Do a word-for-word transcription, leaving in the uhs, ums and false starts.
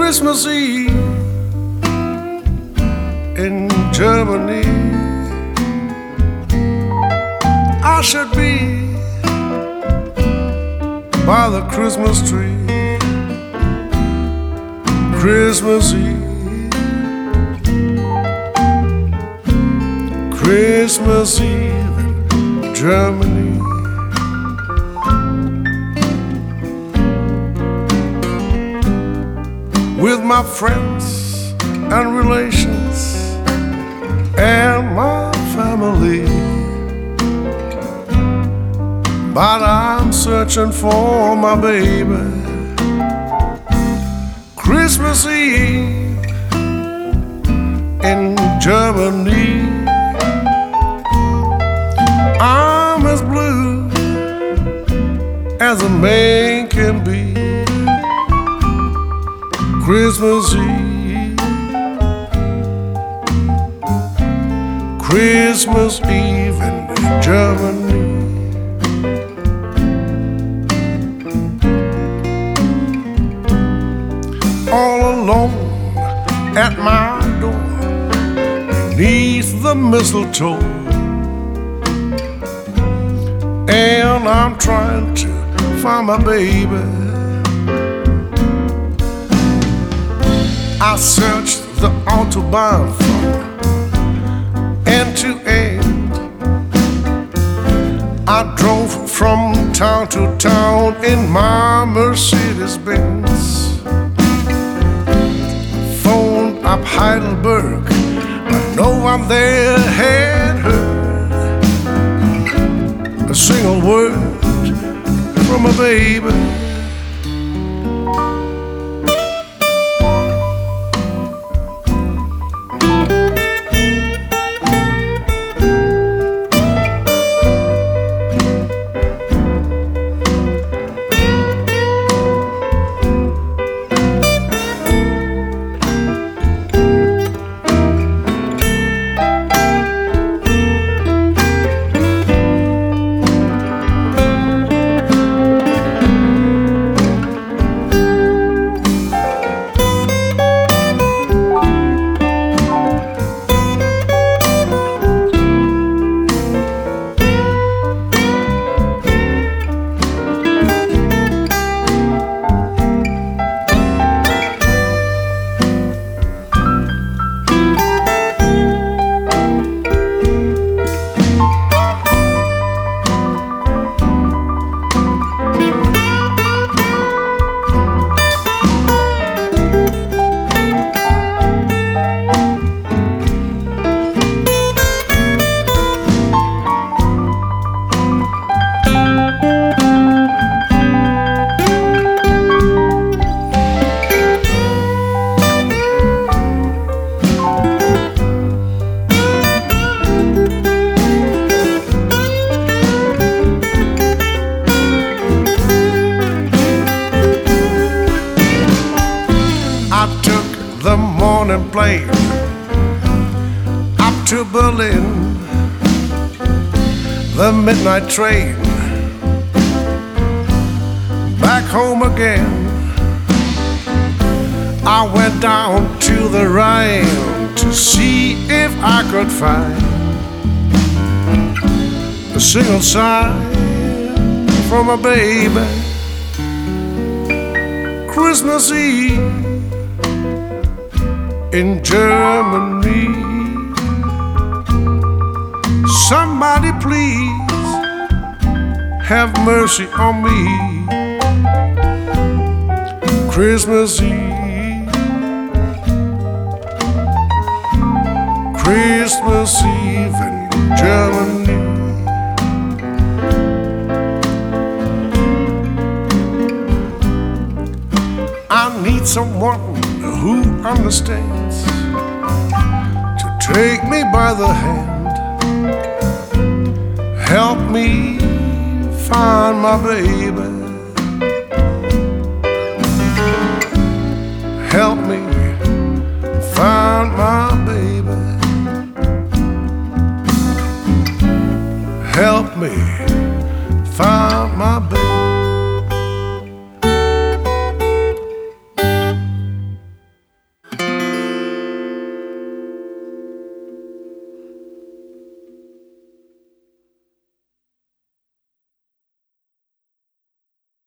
Christmas Eve in Germany. I should be by the Christmas tree. Christmas Eve, Christmas Eve in Germany. With my friends and relations and my family, but I'm searching for my baby. Christmas Eve in Germany. I'm as blue as a man can be. Christmas Eve, Christmas Eve in Germany. All alone at my door, beneath the mistletoe, and I'm trying to find my baby. I searched the Autobahn from end to end. I drove from town to town in my Mercedes-Benz. Phoned up Heidelberg, but no one there had heard a single word from a baby. The morning plane up to Berlin, the midnight train back home again. I went down to the Rhine to see if I could find a single sign from a baby. Christmas Eve in Germany. Somebody please have mercy on me. Christmas Eve, Christmas Eve in Germany. I need someone who understands to take me by the hand, help me find my baby, help me find my baby, help me find my baby.